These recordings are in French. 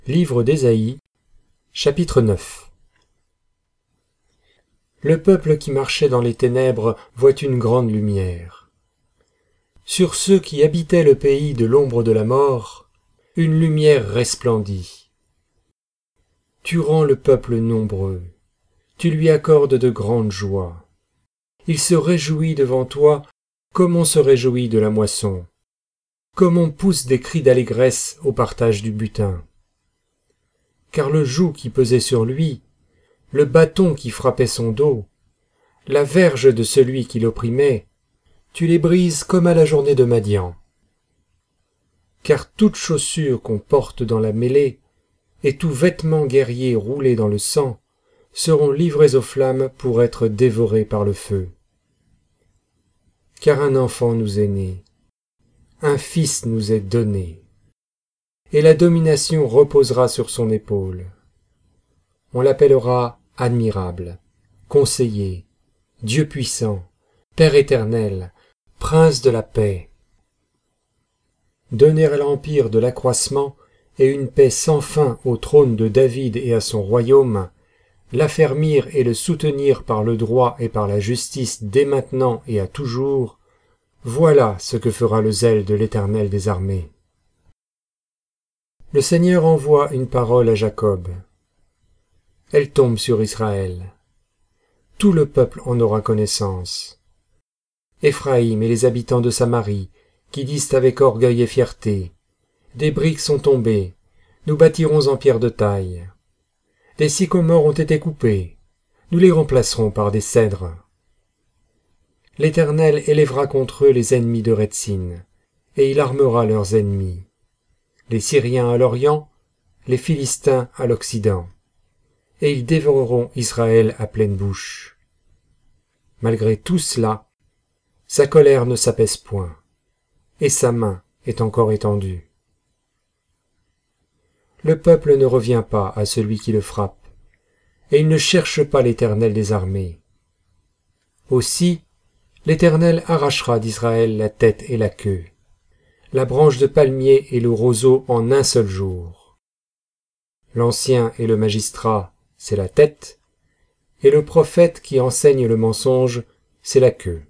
Livre d'Ésaïe, chapitre 9. Le peuple qui marchait dans les ténèbres voit une grande lumière. Sur ceux qui habitaient le pays de l'ombre de la mort, une lumière resplendit. Tu rends le peuple nombreux, tu lui accordes de grandes joies. Il se réjouit devant toi comme on se réjouit de la moisson, comme on pousse des cris d'allégresse au partage du butin. Car le joug qui pesait sur lui, le bâton qui frappait son dos, la verge de celui qui l'opprimait, tu les brises comme à la journée de Madian. Car toute chaussure qu'on porte dans la mêlée, et tout vêtement guerrier roulé dans le sang, seront livrés aux flammes pour être dévorés par le feu. Car un enfant nous est né, un fils nous est donné, et la domination reposera sur son épaule. On l'appellera admirable, conseiller, Dieu puissant, Père éternel, Prince de la paix. Donner à l'empire de l'accroissement et une paix sans fin au trône de David et à son royaume, l'affermir et le soutenir par le droit et par la justice dès maintenant et à toujours, voilà ce que fera le zèle de l'Éternel des armées. Le Seigneur envoie une parole à Jacob. Elle tombe sur Israël. Tout le peuple en aura connaissance. Éphraïm et les habitants de Samarie, qui disent avec orgueil et fierté, « Des briques sont tombées, nous bâtirons en pierre de taille. Des sycomores ont été coupés, nous les remplacerons par des cèdres. » L'Éternel élèvera contre eux les ennemis de Rétzin, et il armera leurs ennemis. Les Syriens à l'Orient, les Philistins à l'Occident, et ils dévoreront Israël à pleine bouche. Malgré tout cela, sa colère ne s'apaise point, et sa main est encore étendue. Le peuple ne revient pas à celui qui le frappe, et il ne cherche pas l'Éternel des armées. Aussi, l'Éternel arrachera d'Israël la tête et la queue, la branche de palmier et le roseau en un seul jour. L'ancien et le magistrat, c'est la tête, et le prophète qui enseigne le mensonge, c'est la queue.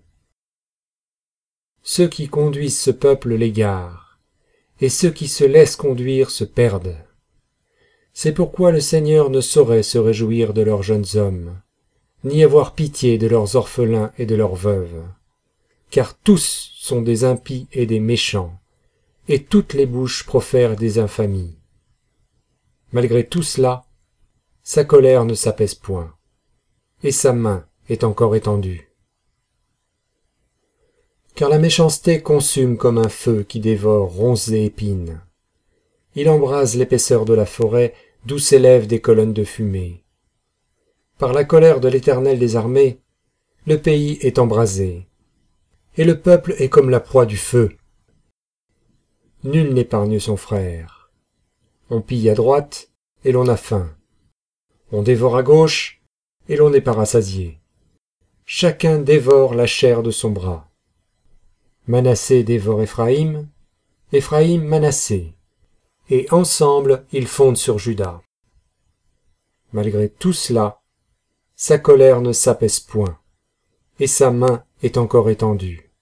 Ceux qui conduisent ce peuple l'égarent, et ceux qui se laissent conduire se perdent. C'est pourquoi le Seigneur ne saurait se réjouir de leurs jeunes hommes, ni avoir pitié de leurs orphelins et de leurs veuves, car tous sont des impies et des méchants, et toutes les bouches profèrent des infamies. Malgré tout cela, sa colère ne s'apaise point, et sa main est encore étendue. Car la méchanceté consume comme un feu qui dévore ronces et épines. Il embrase l'épaisseur de la forêt d'où s'élèvent des colonnes de fumée. Par la colère de l'Éternel des armées, le pays est embrasé, et le peuple est comme la proie du feu. Nul n'épargne son frère. On pille à droite, et l'on a faim. On dévore à gauche, et l'on n'est pas rassasié. Chacun dévore la chair de son bras. Manassé dévore Éphraïm, Éphraïm Manassé, et ensemble ils fondent sur Juda. Malgré tout cela, sa colère ne s'apaise point, et sa main est encore étendue.